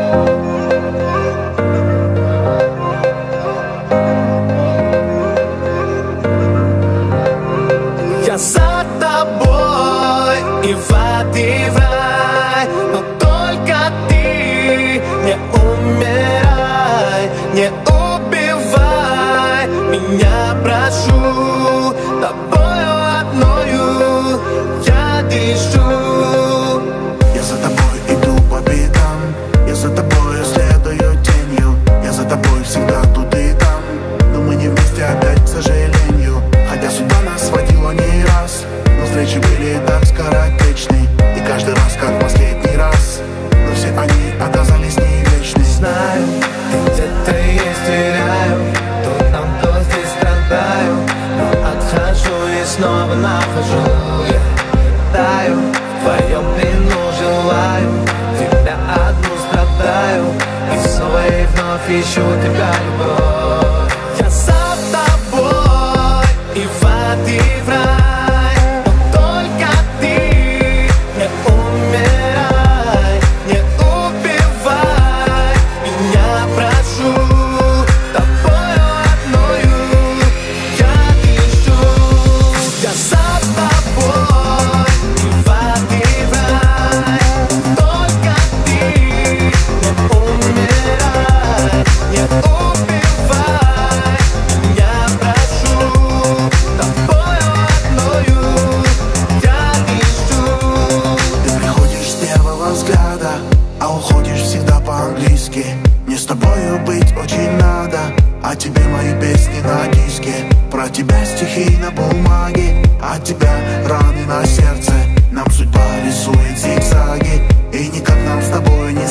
Я за тобой и в ад, и в рай, но только ты не умирай, не убивай меня, прошу. Тобою одною я дышу. Я за тобой иду по пятам, я за тобой следую тенью, я за тобой всегда тут и там, но мы не вместе опять, к сожалению. Хотя судьба нас сводила не раз, но встречи были так скоротечны, и каждый раз как последний раз, но все они оказались не вечны. Знаю, ты где-то есть, теряю, то там, то здесь страдаю, но отхожу и снова нахожу. Я таю в твоем плену, желаю тебя одну, страдаю, и снова и вновь ищу тебя, любовь. Я за тобой и в ад, и в рай, но только ты не умирай, не убивай меня, прошу. Тобою одною я дышу. Я за тобой и в ад, и в рай, только ты не умирай, не убивай меня, прошу. Тобою одною я дышу. Ты приходишь с первого взгляда, а уходишь всегда по-английски. Мне с тобою быть очень надо, а тебе мои песни на диске. Про тебя стихи на бумаге, от тебя раны на сердце. Нам судьба рисует зигзаги, и никак нам с тобой не